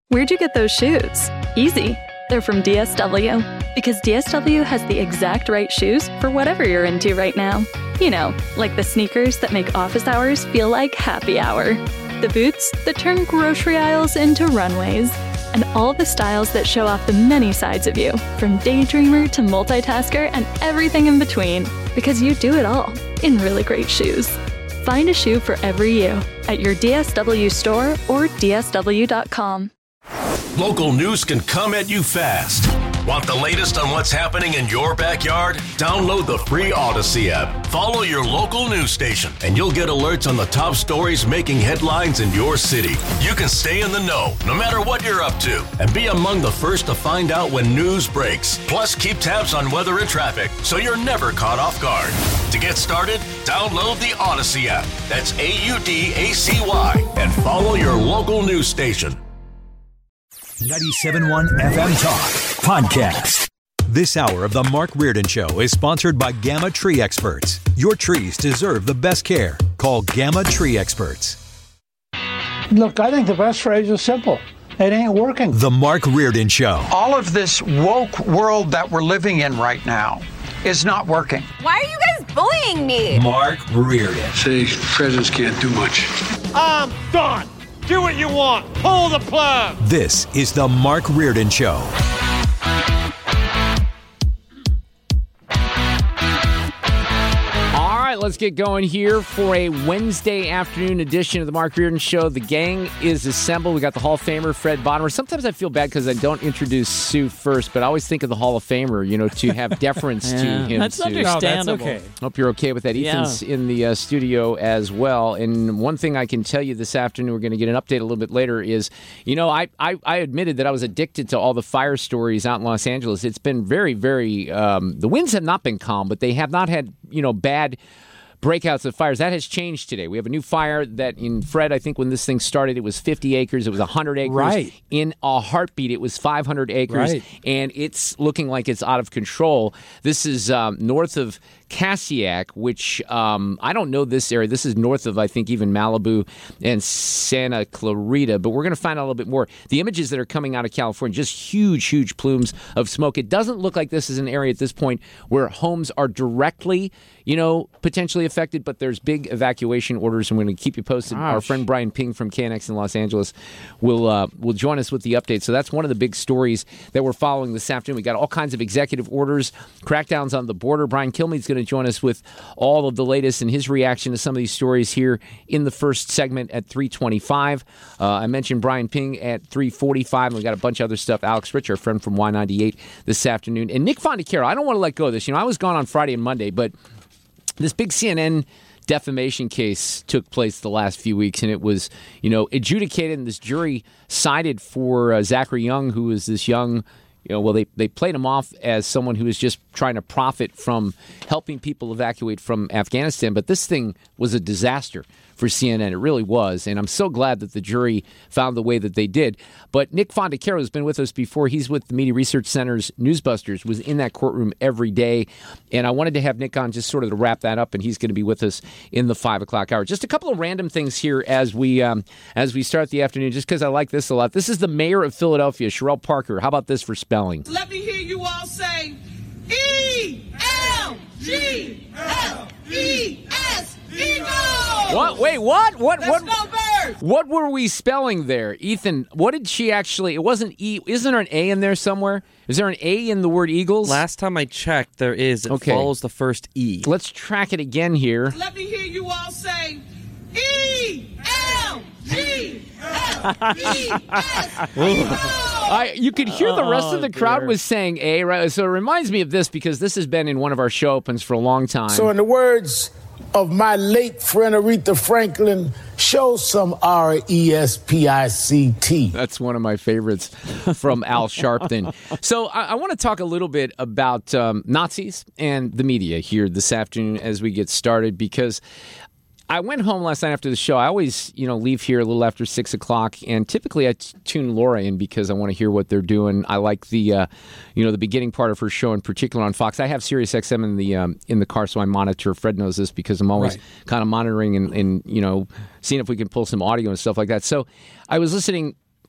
Where'd you get those shoes? Easy. They're from DSW. Because DSW has the exact right shoes for whatever you're into right now. You know, like the sneakers that make office hours feel like happy hour. The boots that turn grocery aisles into runways. And all the styles that show off the many sides of you, from daydreamer to multitasker and everything in between. Because you do it all in really great shoes. Find a shoe for every you at your DSW store or DSW.com. Local news can come at you fast. Want the latest on what's happening in your backyard? Download the free Odyssey app. Follow your local news station, and you'll get alerts on the top stories making headlines in your city. You can stay in the know, no matter what you're up to, and be among the first to find out when news breaks. Plus, keep tabs on weather and traffic, so you're never caught off guard. To get started, download the Odyssey app. That's AUDACY, and follow your local news station. 97.1 FM Talk Podcast. This hour of the Mark Reardon Show is sponsored by Gamma Tree Experts. Your trees deserve the best care. Call Gamma Tree Experts. Look, I think the best phrase is simple. It ain't working. The Mark Reardon Show. All of this woke world that we're living in right now is not working. Why are you guys bullying me? Mark Reardon. Say, presidents can't do much. I'm done. Do what you want. Pull the plug. This is the Mark Reardon Show. All right, let's get going here for a Wednesday afternoon edition of the Mark Reardon Show. The gang is assembled. We got the Hall of Famer, Fred Bottomer. Sometimes I feel bad because I don't introduce Sue first, but I always think of the Hall of Famer, you know, to have deference to him. That's Sue. understandable. No, that's okay. Hope you're okay with that. Ethan's in the studio as well. And one thing I can tell you this afternoon, we're going to get an update a little bit later, is, you know, I admitted that I was addicted to all the fire stories out in Los Angeles. It's been very, very, the winds have not been calm, but they have not had, you know, bad breakouts of fires. That has changed today. We have a new fire that in Fred, I think when this thing started, it was 50 acres. It was 100 acres. Right. In a heartbeat, it was 500 acres. Right. And it's looking like it's out of control. This is north of Cassiac, which I don't know this area. This is north of, I think, even Malibu and Santa Clarita. But we're going to find out a little bit more. The images that are coming out of California, just huge, huge plumes of smoke. It doesn't look like this is an area at this point where homes are directly, you know, potentially affected, but there's big evacuation orders, and we're going to keep you posted. Gosh. Our friend Brian Ping from KNX in Los Angeles will join us with the update. So that's one of the big stories that we're following this afternoon. We got all kinds of executive orders, crackdowns on the border. Brian Kilmeade's going to join us with all of the latest and his reaction to some of these stories here in the first segment at 3:25. I mentioned Brian Ping at 3:45, and we got a bunch of other stuff. Alex Rich, our friend from Y98 this afternoon. And Nick Fondacaro, I don't want to let go of this. You know, I was gone on Friday and Monday, but this big CNN defamation case took place the last few weeks, and it was, you know, adjudicated, and this jury sided for Zachary Young, who is this young, you know, well, they played him off as someone who was just trying to profit from helping people evacuate from Afghanistan. But this thing was a disaster for CNN. It really was. And I'm so glad that the jury found the way that they did. But Nick Fondacaro has been with us before. He's with the Media Research Center's Newsbusters, was in that courtroom every day. And I wanted to have Nick on just sort of to wrap that up, and he's going to be with us in the 5 o'clock hour. Just a couple of random things here as we start the afternoon, just because I like this a lot. This is the mayor of Philadelphia, Sherelle Parker. How about this for spelling? Let me hear you all say E-L-G-L-E-S, Eagles! What? Wait, what? Let's go Birds! What were we spelling there? Ethan, what did she actually... It wasn't E... Isn't there an A in there somewhere? Is there an A in the word Eagles? Last time I checked, there is. It follows the first E. Let's track it again here. Let me hear you all say E-L-G-L-E-S, you could hear the rest of the crowd was saying A, right? So it reminds me of this because this has been in one of our show opens for a long time. So in the words of my late friend Aretha Franklin, show some RESPICT. That's one of my favorites from Al Sharpton. So I want to talk a little bit about Nazis and the media here this afternoon as we get started, because I went home last night after the show. I always, leave here a little after 6 o'clock, and typically I tune Laura in because I want to hear what they're doing. I like the, the beginning part of her show in particular on Fox. I have Sirius XM in the car, so I monitor. Fred knows this because I'm always kind of monitoring and seeing if we can pull some audio and stuff like that. So I was listening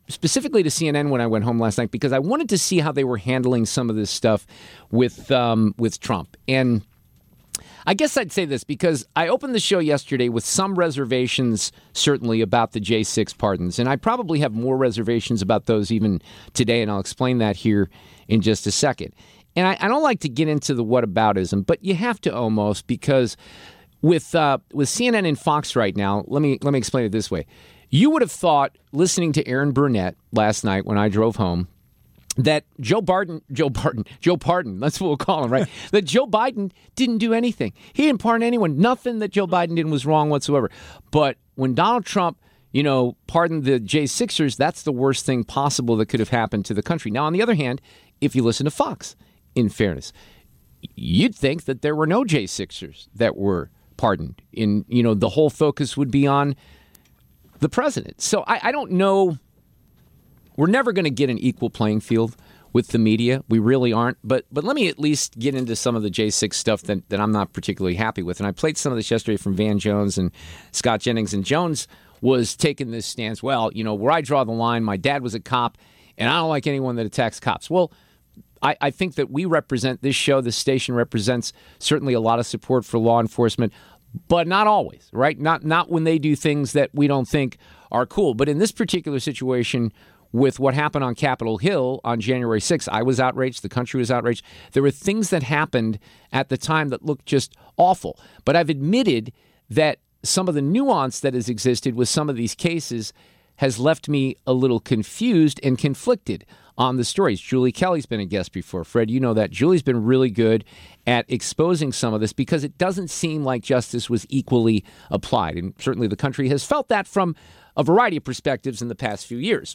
specifically to CNN when I went home last night because I wanted to see how they were handling some of this stuff with Trump. And I guess I'd say this because I opened the show yesterday with some reservations, certainly, about the J6 pardons. And I probably have more reservations about those even today, and I'll explain that here in just a second. And I don't like to get into the whataboutism, but you have to almost because with CNN and Fox right now, let me explain it this way. You would have thought, listening to Aaron Burnett last night when I drove home, that Joe Biden, that's what we'll call him, right? That Joe Biden didn't do anything. He didn't pardon anyone. Nothing that Joe Biden did was wrong whatsoever. But when Donald Trump, pardoned the J6ers, that's the worst thing possible that could have happened to the country. Now, on the other hand, if you listen to Fox, in fairness, you'd think that there were no J6ers that were pardoned. The whole focus would be on the president. So I don't know. We're never going to get an equal playing field with the media. We really aren't. But let me at least get into some of the J6 stuff that I'm not particularly happy with. And I played some of this yesterday from Van Jones and Scott Jennings. And Jones was taking this stance, well, where I draw the line, my dad was a cop, and I don't like anyone that attacks cops. Well, I think that we represent, this show, this station represents certainly a lot of support for law enforcement, but not always, right? Not when they do things that we don't think are cool. But in this particular situation, with what happened on Capitol Hill on January 6th, I was outraged. The country was outraged. There were things that happened at the time that looked just awful. But I've admitted that some of the nuance that has existed with some of these cases has left me a little confused and conflicted on the stories. Julie Kelly's been a guest before. Fred, you know that. Julie's been really good at exposing some of this because it doesn't seem like justice was equally applied. And certainly the country has felt that from a variety of perspectives in the past few years.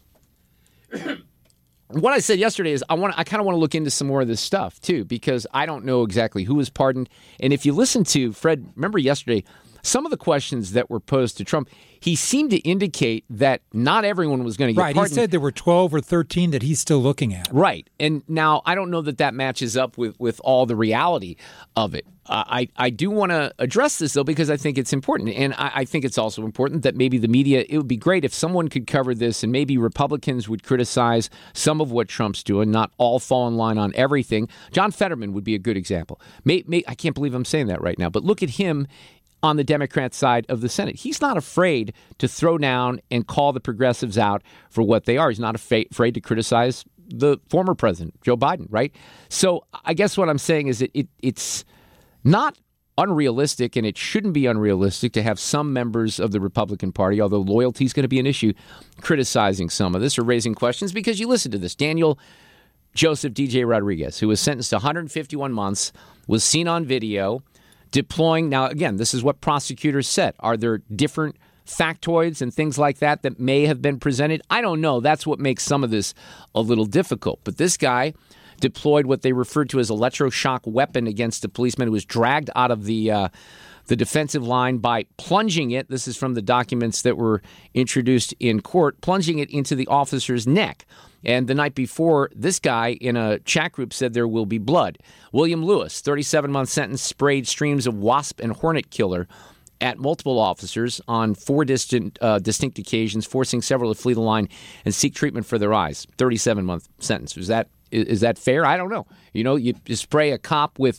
What I said yesterday is I kind of want to look into some more of this stuff, too, because I don't know exactly who was pardoned. And if you listen to Fred, remember yesterday, some of the questions that were posed to Trump, he seemed to indicate that not everyone was going to get pardoned. Right, he said there were 12 or 13 that he's still looking at. Right. And now I don't know that matches up with all the reality of it. I do want to address this, though, because I think it's important. And I think it's also important that maybe the media, it would be great if someone could cover this and maybe Republicans would criticize some of what Trump's doing, not all fall in line on everything. John Fetterman would be a good example. I can't believe I'm saying that right now, but look at him on the Democrat side of the Senate. He's not afraid to throw down and call the progressives out for what they are. He's not afraid to criticize the former president, Joe Biden, right? So I guess what I'm saying is it's not unrealistic, and it shouldn't be unrealistic to have some members of the Republican Party, although loyalty is going to be an issue, criticizing some of this or raising questions, because you listen to this. Daniel Joseph DJ Rodriguez, who was sentenced to 151 months, was seen on video deploying. Now, again, this is what prosecutors said. Are there different factoids and things like that may have been presented? I don't know. That's what makes some of this a little difficult. But this guy deployed what they referred to as electroshock weapon against a policeman who was dragged out of the defensive line by plunging it. This is from the documents that were introduced in court, plunging it into the officer's neck. And the night before, this guy in a chat group said there will be blood. William Lewis, 37-month sentence, sprayed streams of wasp and hornet killer at multiple officers on 4 distinct occasions, forcing several to flee the line and seek treatment for their eyes. 37-month sentence. Is that fair? I don't know. You spray a cop with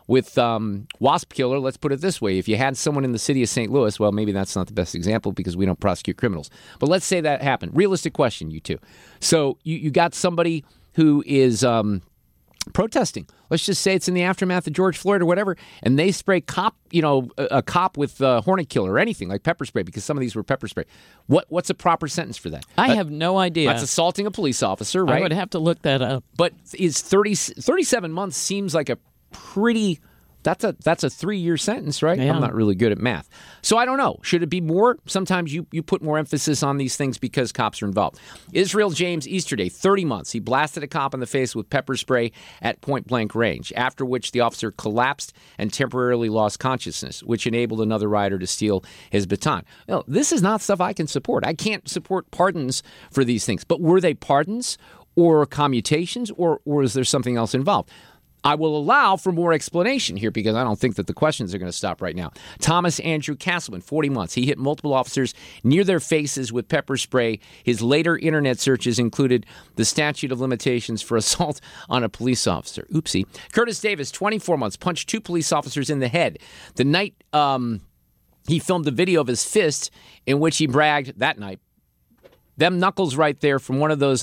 wasp killer. Let's put it this way. If you had someone in the city of St. Louis, well, maybe that's not the best example because we don't prosecute criminals. But let's say that happened. Realistic question, you two. So you got somebody who is protesting. Let's just say it's in the aftermath of George Floyd or whatever, and they spray a cop with hornet killer or anything like pepper spray, because some of these were pepper spray. What's a proper sentence for that? I have no idea. That's assaulting a police officer, right? I would have to look that up. But is 37 months seems like a pretty... That's a 3-year sentence, right? Yeah. I'm not really good at math. So I don't know. Should it be more? Sometimes you put more emphasis on these things because cops are involved. Israel James Easterday, 30 months. He blasted a cop in the face with pepper spray at point-blank range, after which the officer collapsed and temporarily lost consciousness, which enabled another rider to steal his baton. No, this is not stuff I can support. I can't support pardons for these things. But were they pardons or commutations, or is there something else involved? I will allow for more explanation here because I don't think that the questions are going to stop right now. Thomas Andrew Castleman, 40 months. He hit multiple officers near their faces with pepper spray. His later internet searches included the statute of limitations for assault on a police officer. Oopsie. Curtis Davis, 24 months, punched 2 police officers in the head. The night he filmed a video of his fist in which he bragged that night. Them knuckles right there from one of those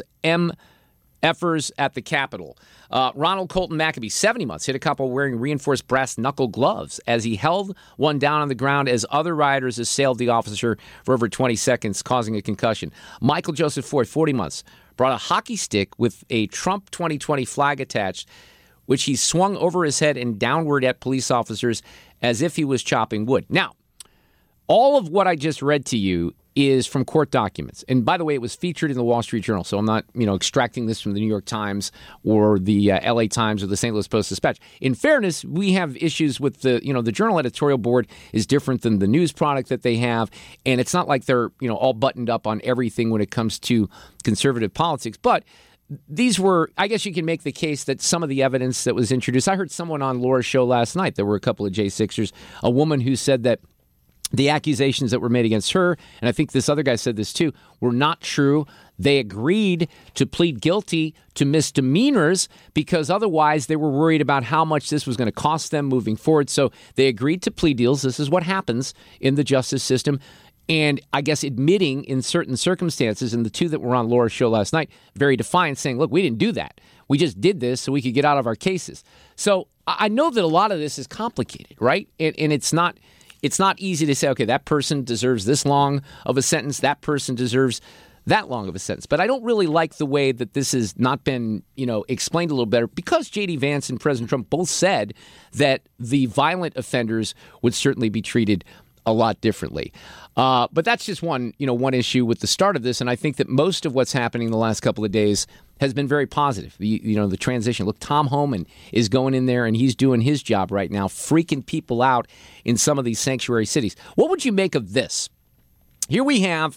MFers at the Capitol. Ronald Colton Maccabee, 70 months, hit a couple wearing reinforced brass knuckle gloves as he held one down on the ground as other rioters assailed the officer for over 20 seconds, causing a concussion. Michael Joseph Ford, 40 months, brought a hockey stick with a Trump 2020 flag attached, which he swung over his head and downward at police officers as if he was chopping wood. Now, all of what I just read to you is from court documents. And by the way, it was featured in the Wall Street Journal, so I'm not, extracting this from the New York Times or the LA Times or the St. Louis Post-Dispatch. In fairness, we have issues with the Journal editorial board is different than the news product that they have, and it's not like they're, all buttoned up on everything when it comes to conservative politics. But these were, I guess you can make the case that some of the evidence that was introduced, I heard someone on Laura's show last night, there were a couple of J6ers, a woman who said that the accusations that were made against her, and I think this other guy said this too, were not true. They agreed to plead guilty to misdemeanors because otherwise they were worried about how much this was going to cost them moving forward. So they agreed to plea deals. This is what happens in the justice system. And I guess admitting in certain circumstances, and the 2 that were on Laura's show last night, very defiant, saying, look, we didn't do that. We just did this so we could get out of our cases. So I know that a lot of this is complicated, right? And it's not easy to say, okay, that person deserves this long of a sentence, that person deserves that long of a sentence. But I don't really like the way that this has not been, explained a little better because J.D. Vance and President Trump both said that the violent offenders would certainly be treated a lot differently. But that's just one issue with the start of this. And I think that most of what's happening the last couple of days has been very positive. The transition. Look, Tom Homan is going in there and he's doing his job right now, freaking people out in some of these sanctuary cities. What would you make of this? Here we have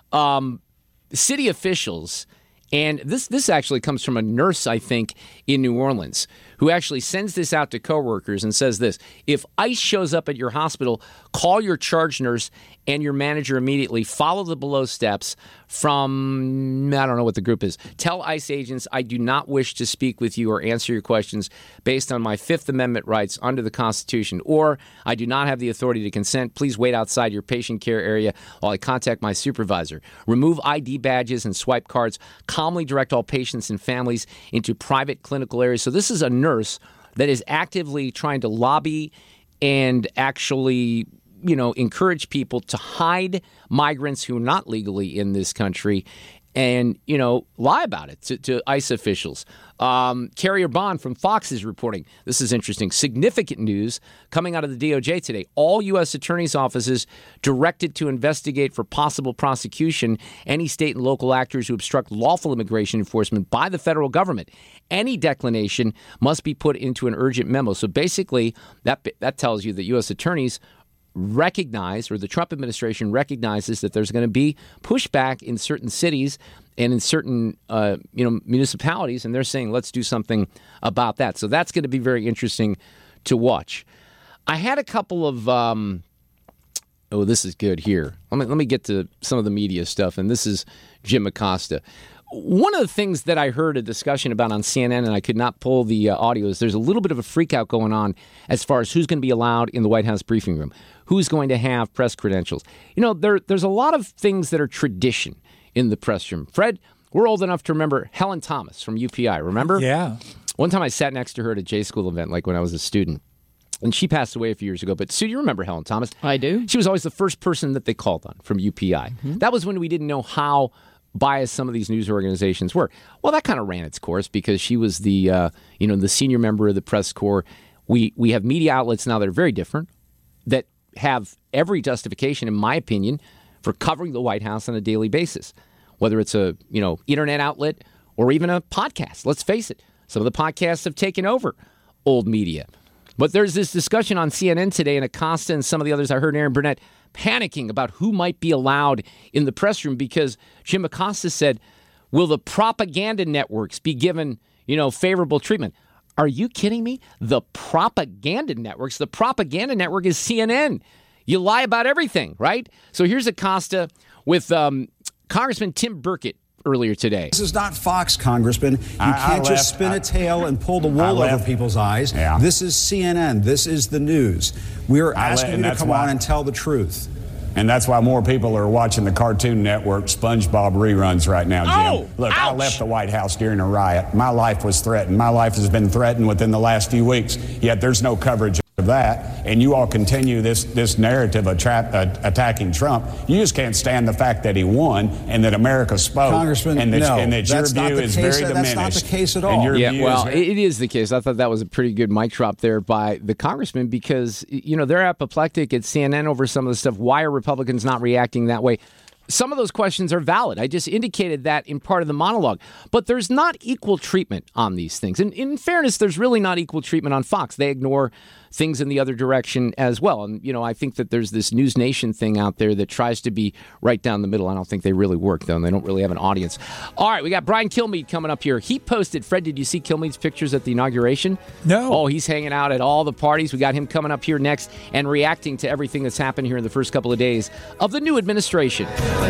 city officials, and this actually comes from a nurse, I think, in New Orleans, who actually sends this out to coworkers and says this: if ICE shows up at your hospital, call your charge nurse and your manager immediately. Follow the below steps from, I don't know what the group is. Tell ICE agents, I do not wish to speak with you or answer your questions based on my Fifth Amendment rights under the Constitution, or I do not have the authority to consent. Please wait outside your patient care area while I contact my supervisor. Remove ID badges and swipe cards. Calmly direct all patients and families into private clinical areas. So this is a nurse that is actively trying to lobby and actually, encourage people to hide migrants who are not legally in this country and, lie about it to ICE officials. Carrier Bond from Fox is reporting, this is interesting, significant news coming out of the DOJ today. All U.S. attorneys' offices directed to investigate for possible prosecution any state and local actors who obstruct lawful immigration enforcement by the federal government. Any declination must be put into an urgent memo. So basically, that tells you that U.S. attorneys recognize, or the Trump administration recognizes, that there's going to be pushback in certain cities and in certain municipalities, and they're saying, let's do something about that. So that's going to be very interesting to watch. I had a couple of this is good here. Let me get to some of the media stuff, and this is Jim Acosta. One of the things that I heard a discussion about on CNN, and I could not pull the audio, is there's a little bit of a freakout going on as far as who's going to be allowed in the White House briefing room, who's going to have press credentials. There's a lot of things that are tradition in the press room. Fred, we're old enough to remember Helen Thomas from UPI, remember? Yeah. One time I sat next to her at a J-School event, like when I was a student. And she passed away a few years ago. But, Sue, you remember Helen Thomas? I do. She was always the first person that they called on from UPI. Mm-hmm. That was when we didn't know how biased some of these news organizations were. Well, that kind of ran its course because she was the the senior member of the press corps. We have media outlets now that are very different, that have every justification, in my opinion, for covering the White House on a daily basis, whether it's a internet outlet or even a podcast. Let's face it, some of the podcasts have taken over old media. But there's this discussion on CNN today, and Acosta and some of the others, I heard Aaron Burnett panicking about who might be allowed in the press room because Jim Acosta said, will the propaganda networks be given, favorable treatment? Are you kidding me? The propaganda networks. The propaganda network is CNN. You lie about everything, right? So here's Acosta with Congressman Tim Burkett earlier today. This is not Fox, Congressman. You can't just spin a tail and pull the wool over people's eyes. Yeah. This is CNN. This is the news. We're asking you to come on and tell the truth. And that's why more people are watching the Cartoon Network SpongeBob reruns right now, Jim. Look, ouch. I left the White House during a riot. My life was threatened. My life has been threatened within the last few weeks, yet there's no coverage of that. And you all continue this narrative of attacking Trump. You just can't stand the fact that he won and that America spoke. Congressman, and that your view is very diminished. That's not the case at all. It is the case. I thought that was a pretty good mic drop there by the congressman because, they're apoplectic at CNN over some of the stuff. Why are Republicans not reacting that way? Some of those questions are valid. I just indicated that in part of the monologue. But there's not equal treatment on these things. And in fairness, there's really not equal treatment on Fox. They ignore things in the other direction as well. And, I think that there's this News Nation thing out there that tries to be right down the middle. I don't think they really work, though, and they don't really have an audience. All right, we got Brian Kilmeade coming up here. He posted, Fred, did you see Kilmeade's pictures at the inauguration? No. Oh, he's hanging out at all the parties. We got him coming up here next and reacting to everything that's happened here in the first couple of days of the new administration.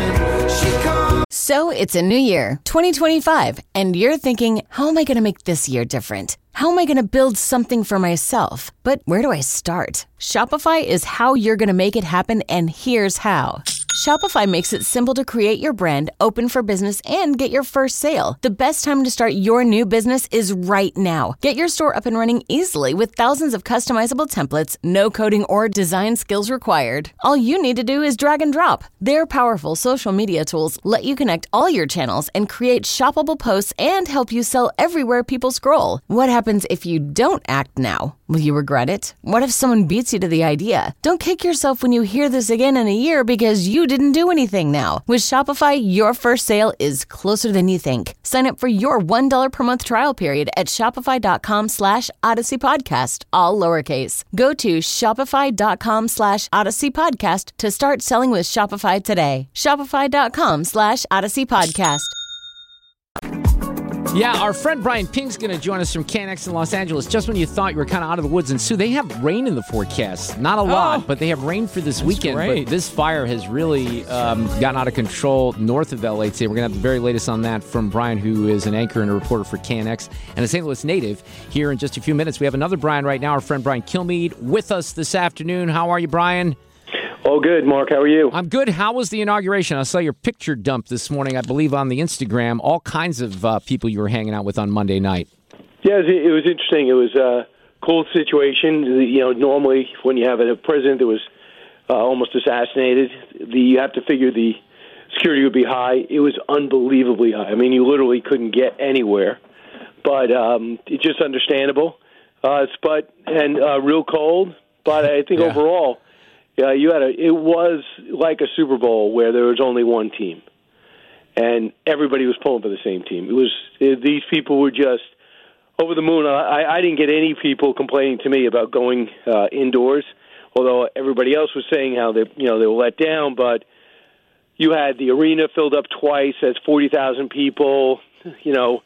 So it's a new year, 2025, and you're thinking, how am I going to make this year different? How am I going to build something for myself? But where do I start? Shopify is how you're going to make it happen, and here's how. Shopify makes it simple to create your brand, open for business, and get your first sale. The best time to start your new business is right now. Get your store up and running easily with thousands of customizable templates, no coding or design skills required. All you need to do is drag and drop. Their powerful social media tools let you connect all your channels and create shoppable posts and help you sell everywhere people scroll. What happens if you don't act now? Will you regret it? What if someone beats you to the idea? Don't kick yourself when you hear this again in a year because you didn't do anything now. With Shopify, your first sale is closer than you think. Sign up for your $1 per month trial period at shopify.com/Odyssey Podcast, all lowercase. Go to shopify.com/Odyssey Podcast to start selling with Shopify today. Shopify.com/Odyssey Podcast. Yeah, our friend Brian Ping's going to join us from KNX in Los Angeles. Just when you thought you were kind of out of the woods. And Sue, they have rain in the forecast. Not a lot, but they have rain for this weekend. Great. But this fire has really gotten out of control north of LA today. We're going to have the very latest on that from Brian, who is an anchor and a reporter for KNX and a St. Louis native. Here in just a few minutes, we have another Brian right now, our friend Brian Kilmeade, with us this afternoon. How are you, Brian? Oh, good, Mark. How are you? I'm good. How was the inauguration? I saw your picture dump this morning, I believe, on the Instagram. All kinds of people you were hanging out with on Monday night. Yeah, it was interesting. It was a cool situation. Normally when you have a president that was almost assassinated, you have to figure the security would be high. It was unbelievably high. I mean, you literally couldn't get anywhere. But it's just understandable. Real cold. But I think overall... Yeah, it was like a Super Bowl where there was only one team, and everybody was pulling for the same team. These people were just over the moon. I didn't get any people complaining to me about going indoors, although everybody else was saying how they were let down. But you had the arena filled up twice. That's 40,000 people. And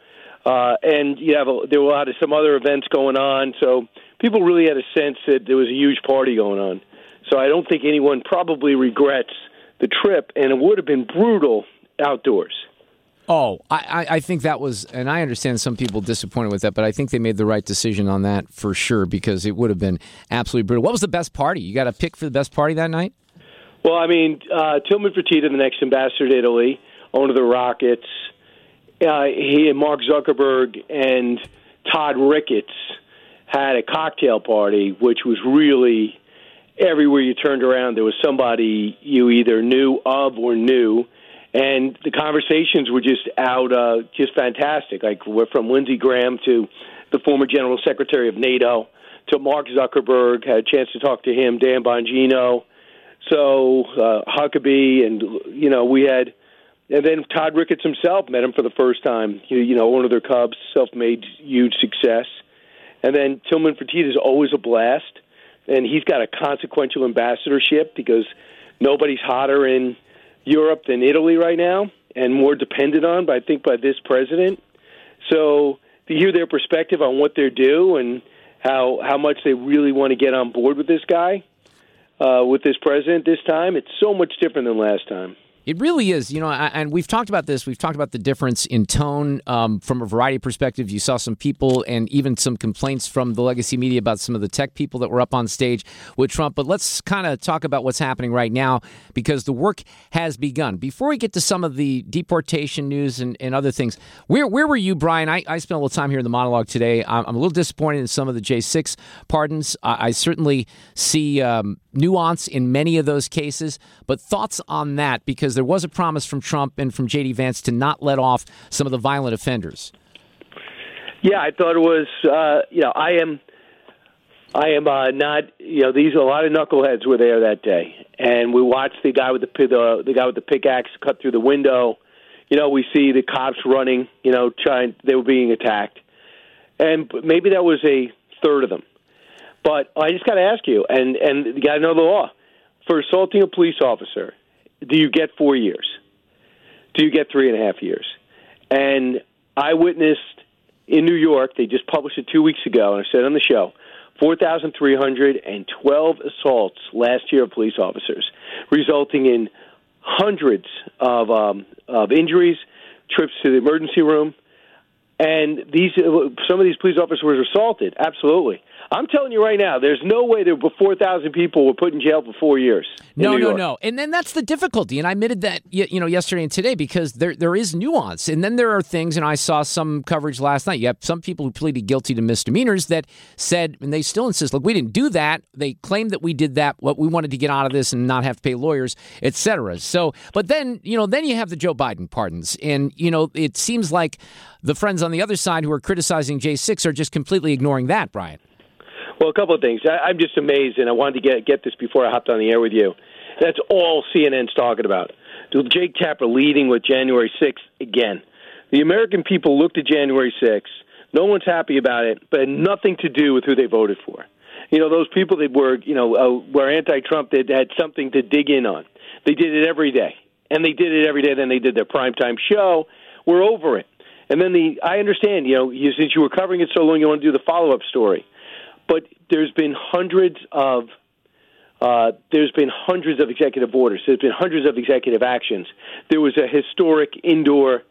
there were some other events going on, so people really had a sense that there was a huge party going on. So I don't think anyone probably regrets the trip, and it would have been brutal outdoors. Oh, I think that was, and I understand some people disappointed with that, but I think they made the right decision on that for sure because it would have been absolutely brutal. What was the best party? You got a pick for the best party that night? Well, I mean, Tillman Fertitta, the next ambassador to Italy, owner of the Rockets, he and Mark Zuckerberg and Todd Ricketts had a cocktail party, which was really... Everywhere you turned around, there was somebody you either knew of or knew, and the conversations were just just fantastic. Like we're from Lindsey Graham to the former General Secretary of NATO to Mark Zuckerberg. Had a chance to talk to him, Dan Bongino, so Huckabee, and we had, and then Todd Ricketts himself met him for the first time. One of their Cubs, self-made, huge success, and then Tillman Fertitta is always a blast. And he's got a consequential ambassadorship because nobody's hotter in Europe than Italy right now and more depended on, by this president. So to hear their perspective on what they're due and how much they really want to get on board with this guy, with this president this time. It's so much different than last time. It really is, and we've talked about this. We've talked about the difference in tone from a variety of perspectives. You saw some people and even some complaints from the legacy media about some of the tech people that were up on stage with Trump. But let's kind of talk about what's happening right now because the work has begun. Before we get to some of the deportation news and other things, where were you, Brian? I spent a little time here in the monologue today. I'm a little disappointed in some of the J6 pardons. I certainly see nuance in many of those cases, but thoughts on that because there was a promise from Trump and from J.D. Vance to not let off some of the violent offenders. Yeah, I thought it was, I am not, these a lot of knuckleheads were there that day, and we watched the guy with the pickaxe cut through the window. We see the cops running, they were being attacked, and maybe that was a third of them. But I just got to ask you, and you got to know the law. For assaulting a police officer, do you get 4 years? Do you get 3.5 years? And I witnessed in New York, they just published it 2 weeks ago, and I said on the show, 4,312 assaults last year of police officers, resulting in hundreds of injuries, trips to the emergency room. And some of these police officers were assaulted, absolutely. I'm telling you right now, there's no way there were 4,000 people were put in jail for 4 years. No. And then that's the difficulty. And I admitted that, yesterday and today because there is nuance. And then there are things, and I saw some coverage last night. You have some people who pleaded guilty to misdemeanors that said, and they still insist, look, we didn't do that. They claimed that we did that. What we wanted to get out of this and not have to pay lawyers, et cetera. So, but then, then you have the Joe Biden pardons. And, it seems like the friends on the other side who are criticizing J6 are just completely ignoring that, Brian. Well, a couple of things. I'm just amazed, and I wanted to get this before I hopped on the air with you. That's all CNN's talking about. Jake Tapper leading with January 6th again. The American people looked at January 6th. No one's happy about it, but had nothing to do with who they voted for. Those people that were anti-Trump that had something to dig in on. They did it every day, and they did it every day. Then they did their primetime show. We're over it. And then I understand, since you were covering it so long, you want to do the follow-up story. But there's been hundreds of executive orders. There's been hundreds of executive actions. There was a historic indoor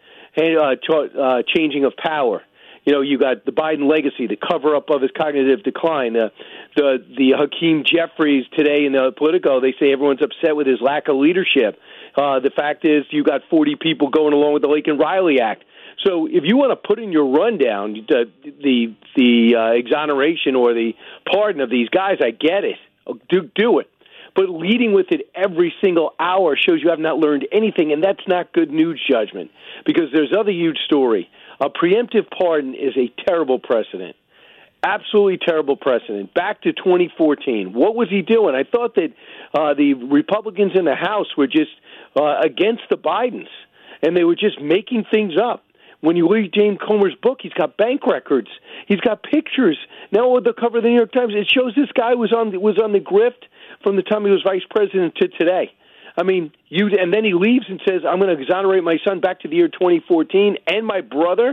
changing of power. You got the Biden legacy, the cover-up of his cognitive decline. The Hakeem Jeffries today in the Politico, they say everyone's upset with his lack of leadership. The fact is you got 40 people going along with the Laken Riley Act. So if you want to put in your rundown the exoneration or the pardon of these guys, I get it. Do it. But leading with it every single hour shows you have not learned anything, and that's not good news judgment because there's other huge story. A preemptive pardon is a terrible precedent. Absolutely terrible precedent. Back to 2014. What was he doing? I thought that the Republicans in the House were just against the Bidens, and they were just making things up. When you read James Comer's book, he's got bank records. He's got pictures. Now with the cover of the New York Times, it shows this guy was on the grift from the time he was vice president to today. I mean, and then he leaves and says, I'm going to exonerate my son back to the year 2014 and my brother.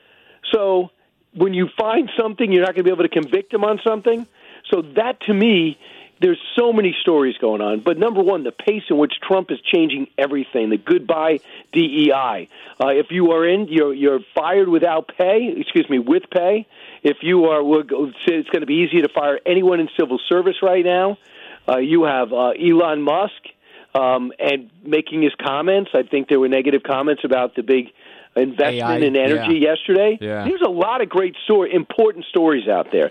So when you find something, you're not going to be able to convict him on something. So that, to me, there's so many stories going on. But number one, the pace in which Trump is changing everything, the goodbye DEI. If you are you're fired without pay, with pay. If you are, it's going to be easy to fire anyone in civil service right now. You have Elon Musk and making his comments. I think there were negative comments about the big investment in energy yesterday. Yeah. There's a lot of great important stories out there.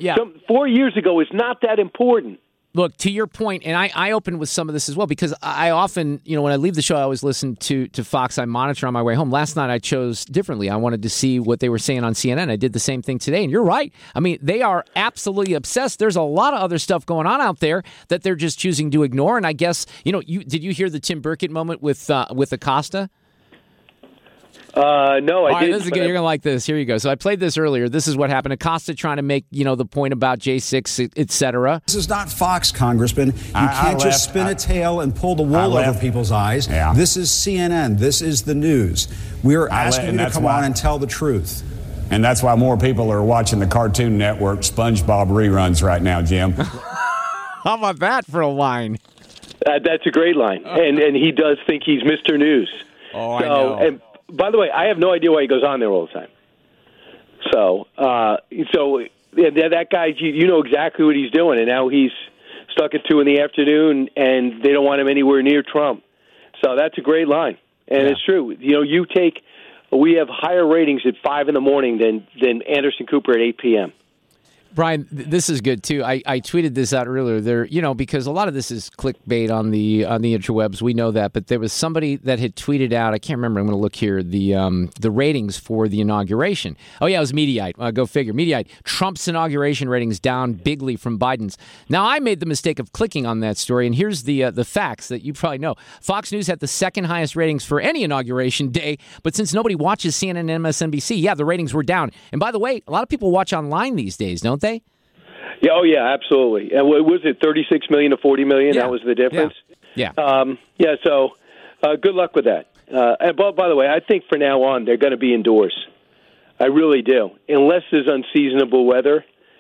4 years ago is not that important. Look, to your point, and I opened with some of this as well, because I often, when I leave the show, I always listen to Fox. I monitor on my way home. Last night, I chose differently. I wanted to see what they were saying on CNN. I did the same thing today, and you're right. I mean, they are absolutely obsessed. There's a lot of other stuff going on out there that they're just choosing to ignore, and I guess, did you hear the Tim Burkett moment with Acosta? No, I didn't. You're going to like this. Here you go. So I played this earlier. This is what happened. Acosta trying to make, the point about J6, et cetera. This is not Fox, Congressman. You can't just spin a tail and pull the wool over people's eyes. Yeah. This is CNN. This is the news. We're asking you to come on and tell the truth. And that's why more people are watching the Cartoon Network SpongeBob reruns right now, Jim. How about that for a line? That's a great line. And he does think he's Mr. News. Oh, I know. And by the way, I have no idea why he goes on there all the time. So that guy, you know exactly what he's doing, and now he's stuck at 2 p.m, and they don't want him anywhere near Trump. So that's a great line, and it's true. You know, we have higher ratings at 5 a.m. than Anderson Cooper at 8 p.m. Brian, this is good too. I tweeted this out earlier. There, because a lot of this is clickbait on the interwebs. We know that, but there was somebody that had tweeted out. I can't remember. I'm going to look here. The ratings for the inauguration. Oh yeah, it was Mediaite. Go figure. Mediaite. Trump's inauguration ratings down bigly from Biden's. Now I made the mistake of clicking on that story, and here's the facts that you probably know. Fox News had the second highest ratings for any inauguration day, but since nobody watches CNN and MSNBC, the ratings were down. And by the way, a lot of people watch online these days, don't they? Yeah, oh yeah, absolutely. And was it 36 million to 40 million? Yeah. That was the difference. Yeah. So good luck with that. And by the way, I think from now on they're going to be indoors. I really do, unless there's unseasonable weather.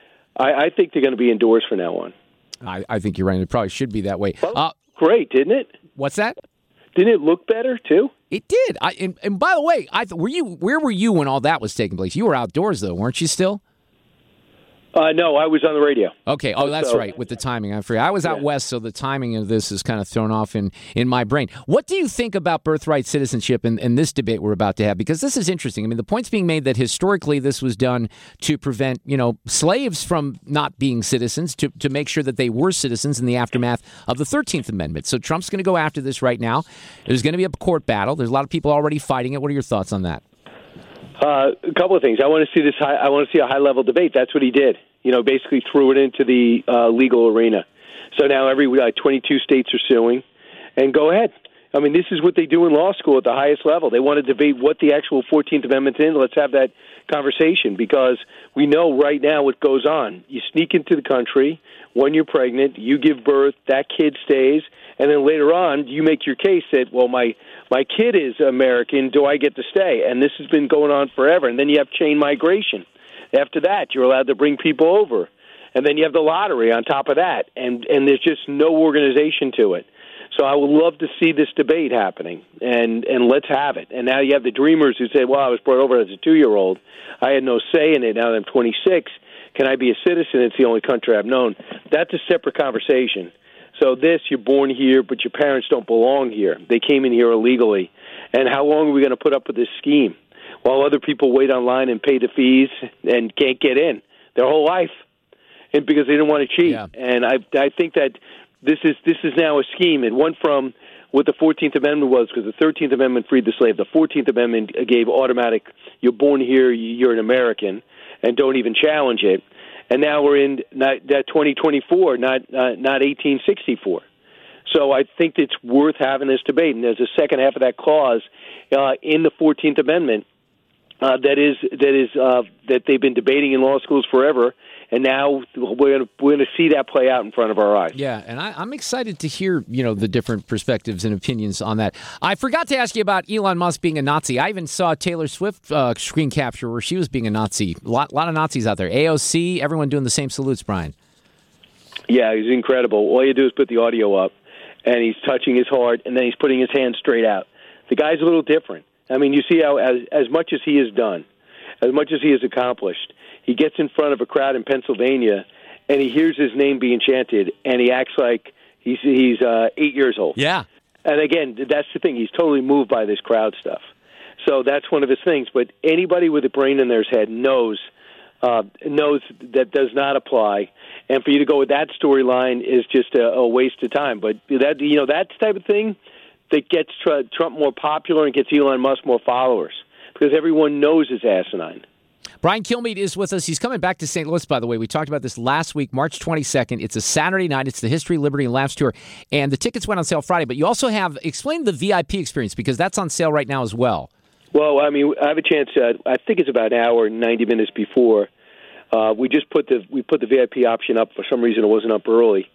I think they're going to be indoors from now on. I think you're right. It probably should be that way. Great, didn't it? What's that? Didn't it look better too? It did. And by the way, where were you when all that was taking place? You were outdoors though, weren't you still? No, I was on the radio. Okay. Oh, that's right. With the timing, I forget. I was out west, so the timing of this is kind of thrown off in my brain. What do you think about birthright citizenship and this debate we're about to have? Because this is interesting. I mean, the point's being made that historically this was done to prevent, slaves from not being citizens, to make sure that they were citizens in the aftermath of the 13th Amendment. So Trump's going to go after this right now. There's going to be a court battle. There's a lot of people already fighting it. What are your thoughts on that? A couple of things. I want to see I want to see a high-level debate. That's what he did. Basically threw it into the legal arena. So now 22 states are suing, and go ahead. I mean, this is what they do in law school at the highest level. They want to debate what the actual 14th Amendment is. Let's have that conversation, because we know right now what goes on. You sneak into the country when you're pregnant, you give birth, that kid stays, and then later on you make your case that, well, my kid is American, do I get to stay? And this has been going on forever. And then you have chain migration. After that, you're allowed to bring people over. And then you have the lottery on top of that. And there's just no organization to it. So I would love to see this debate happening, and let's have it. And now you have the dreamers who say, well, I was brought over as a 2-year-old. I had no say in it. Now that I'm 26, can I be a citizen? It's the only country I've known. That's a separate conversation. So you're born here, but your parents don't belong here. They came in here illegally. And how long are we going to put up with this scheme while other people wait online and pay the fees and can't get in their whole life, and because they didn't want to cheat? Yeah. And I think that this is now a scheme. It went from what the 14th Amendment was, because the 13th Amendment freed the slave. The 14th Amendment gave automatic, you're born here, you're an American, and don't even challenge it. And now we're in 2024, not 1864. So I think it's worth having this debate. And there's a second half of that clause in the 14th Amendment that they've been debating in law schools forever. And now we're going to see that play out in front of our eyes. Yeah, and I'm excited to hear the different perspectives and opinions on that. I forgot to ask you about Elon Musk being a Nazi. I even saw a Taylor Swift screen capture where she was being a Nazi. A lot of Nazis out there. AOC, everyone doing the same salutes, Brian. Yeah, he's incredible. All you do is put the audio up, and he's touching his heart, and then he's putting his hand straight out. The guy's a little different. I mean, you see how as much as he has done, as much as he has accomplished, he gets in front of a crowd in Pennsylvania, and he hears his name being chanted, and he acts like he's 8 years old. Yeah. And again, that's the thing. He's totally moved by this crowd stuff. So that's one of his things. But anybody with a brain in their head knows that does not apply. And for you to go with that storyline is just a waste of time. But that that type of thing that gets Trump more popular and gets Elon Musk more followers, because everyone knows it's asinine. Brian Kilmeade is with us. He's coming back to St. Louis, by the way. We talked about this last week, March 22nd. It's a Saturday night. It's the History, Liberty, and Laughs Tour. And the tickets went on sale Friday. But you also explain the VIP experience, because that's on sale right now as well. Well, I mean, I have a chance. I think it's about an hour and 90 minutes before. We put the VIP option up. For some reason, it wasn't up early.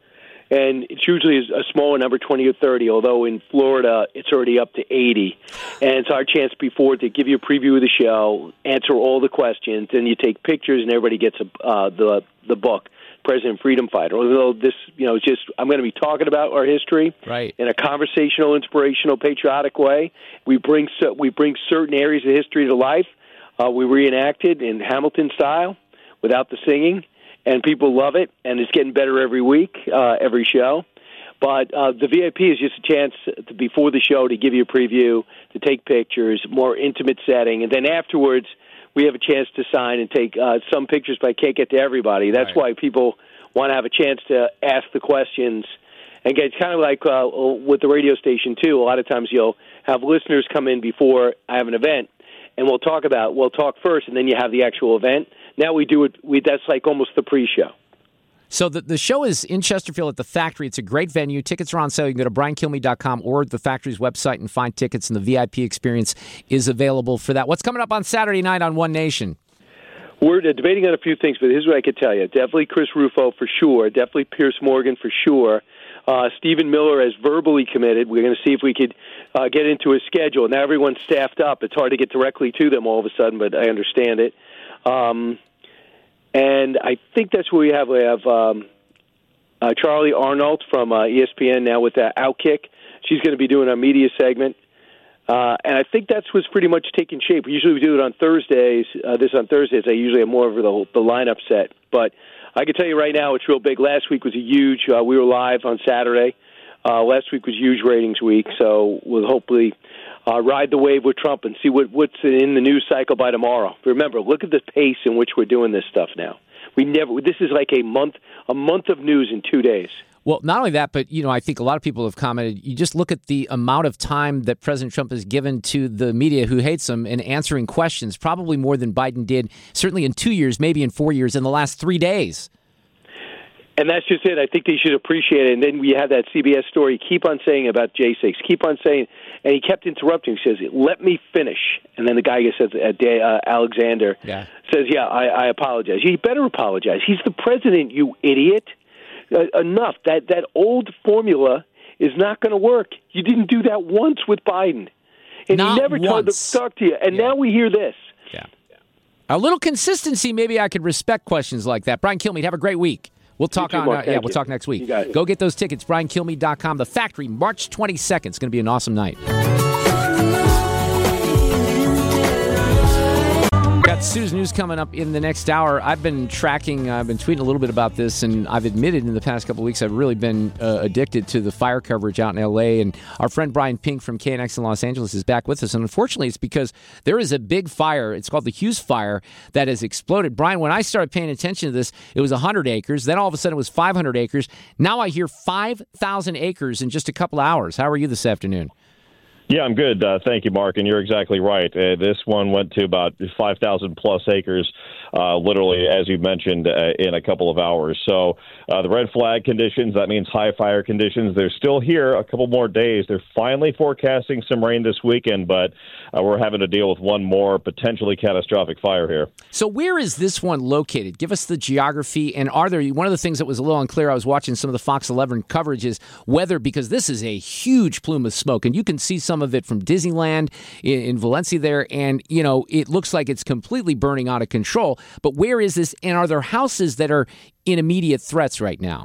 And it's usually a smaller number, 20 or 30, although in Florida it's already up to 80. And it's our chance before to give you a preview of the show, answer all the questions, and you take pictures, and everybody gets the book, President Freedom Fighter. Although this, it's just I'm going to be talking about our history in a conversational, inspirational, patriotic way. We bring certain areas of history to life. We reenact it in Hamilton style without the singing. And people love it, and it's getting better every week, every show. But the VIP is just a chance before the show to give you a preview, to take pictures, more intimate setting. And then afterwards, we have a chance to sign and take some pictures, but I can't get to everybody. That's why people want to have a chance to ask the questions. And it's kind of like with the radio station, too. A lot of times you'll have listeners come in before I have an event, and we'll talk first, and then you have the actual event. Now we do it. That's like almost the pre-show. So the show is in Chesterfield at the Factory. It's a great venue. Tickets are on sale. You can go to BrianKilmeade.com or the Factory's website and find tickets, and the VIP experience is available for that. What's coming up on Saturday night on One Nation? We're debating on a few things, but here's what I could tell you. Definitely Chris Rufo for sure. Definitely Pierce Morgan for sure. Stephen Miller has verbally committed. We're going to see if we could get into his schedule. Now everyone's staffed up. It's hard to get directly to them all of a sudden, but I understand it. And I think that's where we have Charlie Arnold from ESPN now with Outkick. She's going to be doing a media segment. And I think that's what's pretty much taking shape. Usually we do it on Thursdays. On Thursdays, I usually have more of the lineup set. But I can tell you right now, it's real big. Last week was a huge. We were live on Saturday. Last week was huge ratings week, so we'll hopefully ride the wave with Trump and see what's in the news cycle by tomorrow. Remember, look at the pace in which we're doing this stuff now. This is like a month of news in 2 days. Well, not only that, but I think a lot of people have commented. You just look at the amount of time that President Trump has given to the media who hates him in answering questions, probably more than Biden did, certainly in 2 years, maybe in 4 years, in the last 3 days. And that's just it. I think they should appreciate it. And then we have that CBS story. Keep on saying about J6. Keep on saying. And he kept interrupting. He says, "Let me finish." And then the guy says, Alexander says, "Yeah, I apologize." He better apologize. He's the president, you idiot. Enough. That old formula is not going to work. You didn't do that once with Biden. And not he never tried to talk to you. And now we hear this. Yeah. A little consistency, maybe I could respect questions like that. Brian Kilmeade, have a great week. We'll talk we'll talk next week. Go get those tickets, BrianKilmeade.com. The Factory, March 22nd. It's going to be an awesome night. Got Sue's News coming up in the next hour. I've been tweeting a little bit about this, and I've admitted in the past couple of weeks I've really been addicted to the fire coverage out in L.A., and our friend Brian Pink from KNX in Los Angeles is back with us, and unfortunately it's because there is a big fire. It's called the Hughes Fire that has exploded. Brian, when I started paying attention to this, it was 100 acres. Then all of a sudden it was 500 acres. Now I hear 5,000 acres in just a couple of hours. How are you this afternoon? Yeah, I'm good. Thank you, Mark. And you're exactly right. This one went to about 5,000 plus acres, literally, as you mentioned, in a couple of hours. So the red flag conditions, that means high fire conditions, they're still here a couple more days. They're finally forecasting some rain this weekend, but we're having to deal with one more potentially catastrophic fire here. So where is this one located? Give us the geography. And one of the things that was a little unclear, I was watching some of the Fox 11 coverage, is weather, because this is a huge plume of smoke. And you can see some of it from Disneyland in Valencia there, and it looks like it's completely burning out of control. But where is this, and are there houses that are in immediate threats right now?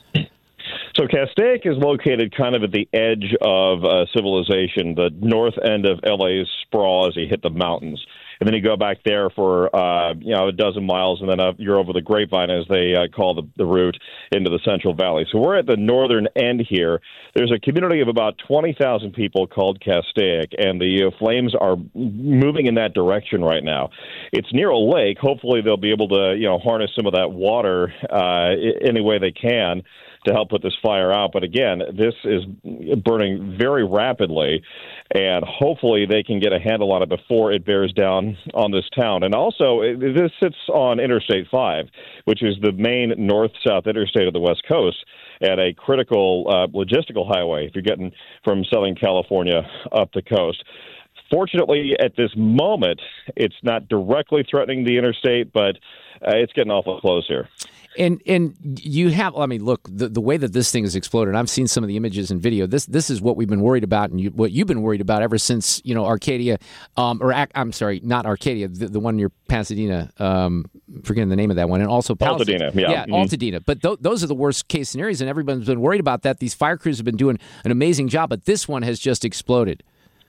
So Castaic is located kind of at the edge of civilization, the north end of LA's sprawl as you hit the mountains. And then you go back there for, a dozen miles, and then you're over the Grapevine, as they call the route, into the Central Valley. So we're at the northern end here. There's a community of about 20,000 people called Castaic, and the flames are moving in that direction right now. It's near a lake. Hopefully they'll be able to, harness some of that water any way they can to help put this fire out. But again, this is burning very rapidly, and hopefully they can get a handle on it before it bears down on this town. And also, this sits on Interstate 5, which is the main north-south interstate of the West Coast, at a critical logistical highway if you're getting from Southern California up the coast. Fortunately, at this moment, it's not directly threatening the interstate, but it's getting awful close here. And you have, I mean, look, the way that this thing has exploded, I've seen some of the images and video. This is what we've been worried about, and what you've been worried about ever since, Arcadia, I'm sorry, not Arcadia, the one near Pasadena, forgetting the name of that one, and also Altadena, yeah. Altadena. But those are the worst case scenarios, and everyone's been worried about that. These fire crews have been doing an amazing job, but this one has just exploded.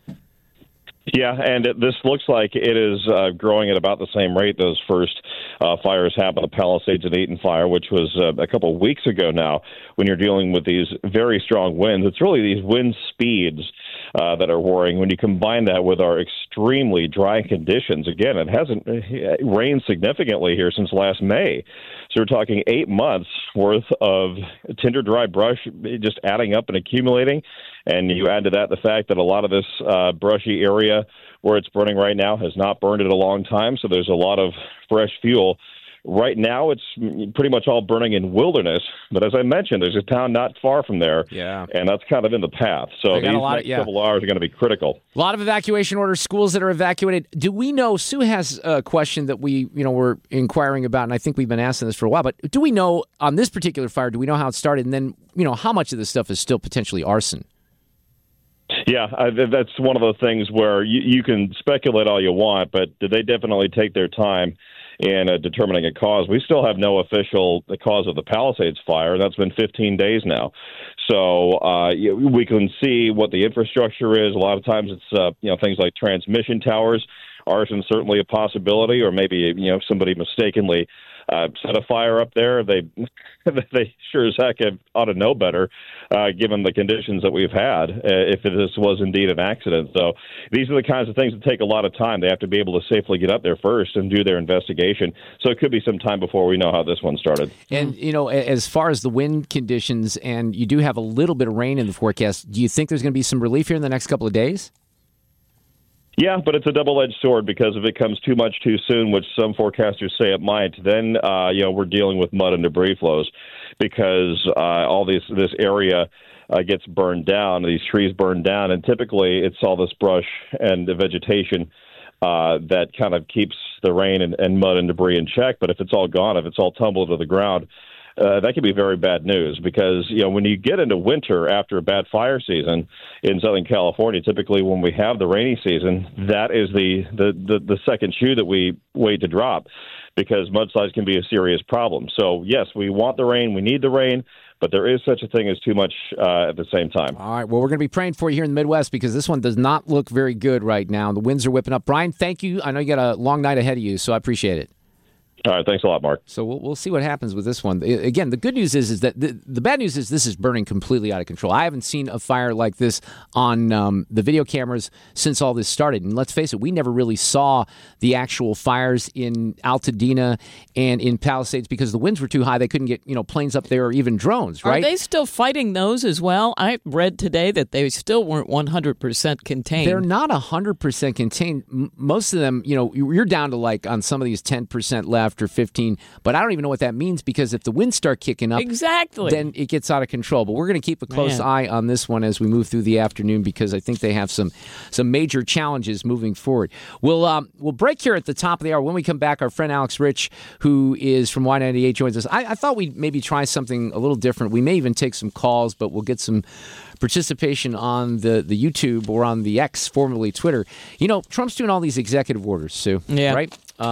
Yeah, and this looks like it is growing at about the same rate those first fires happened, the Palisades and Eaton fire, which was a couple of weeks ago now. When you're dealing with these very strong winds, it's really these wind speeds that are worrying. When you combine that with our extremely dry conditions, again, it hasn't rained significantly here since last May. So we're talking 8 months worth of tinder dry brush just adding up and accumulating. And you add to that the fact that a lot of this brushy area where it's burning right now has not burned in a long time, so there's a lot of fresh fuel. Right now, it's pretty much all burning in wilderness, but as I mentioned, there's a town not far from there, and that's kind of in the path. So these next couple hours are going to be critical. A lot of evacuation orders, schools that are evacuated. Do we know, Sue has a question that we were inquiring about, and I think we've been asking this for a while, but do we know on this particular fire, do we know how it started, and then how much of this stuff is still potentially arson? Yeah, that's one of those things where you can speculate all you want, but they definitely take their time in determining a cause. We still have no official cause of the Palisades fire, and that's been 15 days now. So we can see what the infrastructure is. A lot of times it's things like transmission towers. Arson certainly a possibility, or maybe somebody mistakenly set a fire up there. They sure as heck ought to know better, given the conditions that we've had, if this was indeed an accident. So these are the kinds of things that take a lot of time. They have to be able to safely get up there first and do their investigation. So it could be some time before we know how this one started. And, as far as the wind conditions, and you do have a little bit of rain in the forecast, do you think there's going to be some relief here in the next couple of days? Yeah, but it's a double-edged sword, because if it comes too much too soon, which some forecasters say it might, then we're dealing with mud and debris flows, because all this area gets burned down, these trees burned down, and typically it's all this brush and the vegetation that kind of keeps the rain and mud and debris in check. But if it's all gone, if it's all tumbled to the ground, that could be very bad news, because when you get into winter after a bad fire season in Southern California, typically when we have the rainy season, that is the second shoe that we wait to drop, because mudslides can be a serious problem. So yes, we want the rain, we need the rain, but there is such a thing as too much at the same time. All right, well, we're going to be praying for you here in the Midwest, because this one does not look very good right now. The winds are whipping up. Brian, thank you. I know you got a long night ahead of you, so I appreciate it. All right, thanks a lot, Mark. So we'll see what happens with this one. Again, the good news is that the bad news is this is burning completely out of control. I haven't seen a fire like this on the video cameras since all this started. And let's face it, we never really saw the actual fires in Altadena and in Palisades because the winds were too high. They couldn't get planes up there or even drones, right? Are they still fighting those as well? I read today that they still weren't 100% contained. They're not 100% contained. Most of them, you're down to on some of these 10% left or 15, but I don't even know what that means, because if the winds start kicking up, then it gets out of control. But we're going to keep a close eye on this one as we move through the afternoon, because I think they have some major challenges moving forward. We'll break here at the top of the hour. When we come back, our friend Alex Rich, who is from Y98, joins us. I thought we'd maybe try something a little different. We may even take some calls, but we'll get some participation on the YouTube or on the X, formerly Twitter. Trump's doing all these executive orders, Sue, right?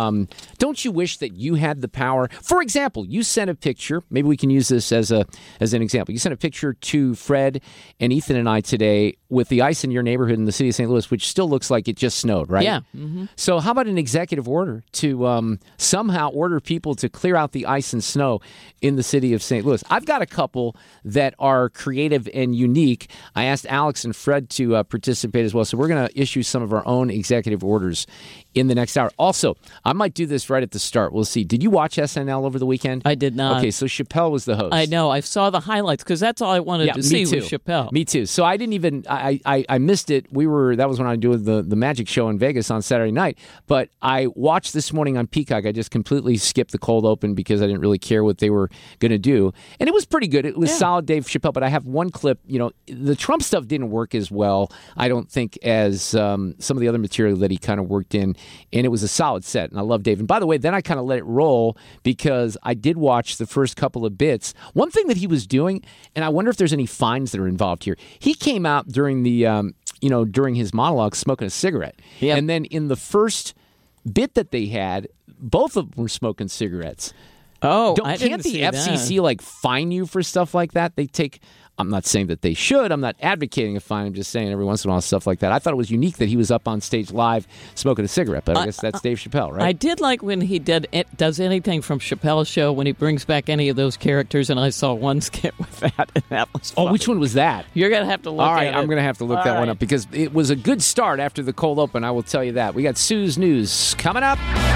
Don't you wish that you had the power? For example, you sent a picture. Maybe we can use this as an example. You sent a picture to Fred and Ethan and I today with the ice in your neighborhood in the city of St. Louis, which still looks like it just snowed, right? Yeah. Mm-hmm. So how about an executive order to somehow order people to clear out the ice and snow in the city of St. Louis? I've got a couple that are creative and unique. I asked Alex and Fred to participate as well, so we're going to issue some of our own executive orders in the next hour. Also, I might do this right at the start. We'll see. Did you watch SNL over the weekend? I did not. Okay, so Chappelle was the host. I know. I saw the highlights because that's all I wanted to see was Chappelle. Me too. So I didn't even I missed it. That was when I was doing the magic show in Vegas on Saturday night. But I watched this morning on Peacock. I just completely skipped the cold open because I didn't really care what they were going to do. And it was pretty good. It was solid Dave Chappelle. But I have one clip. The Trump stuff didn't work as well, I don't think, as some of the other material that he kind of worked in. And it was a solid set. set, and I love Dave. And by the way, then I kind of let it roll because I did watch the first couple of bits. One thing that he was doing, and I wonder if there's any fines that are involved here. He came out during the, during his monologue smoking a cigarette. Yep. And then in the first bit that they had, both of them were smoking cigarettes. Oh, can't the FCC fine you for stuff like that? They take. I'm not saying that they should. I'm not advocating a fine. I'm just saying every once in a while stuff like that. I thought it was unique that he was up on stage live smoking a cigarette, but I guess that's Dave Chappelle, right? I did like when he does anything from Chappelle's show when he brings back any of those characters, and I saw one skit with that, and that was funny. Oh, which one was that? You're going to have to look at it. All right, I'm going to have to look that one up because it was a good start after the cold open, I will tell you that. We got Sue's News coming up.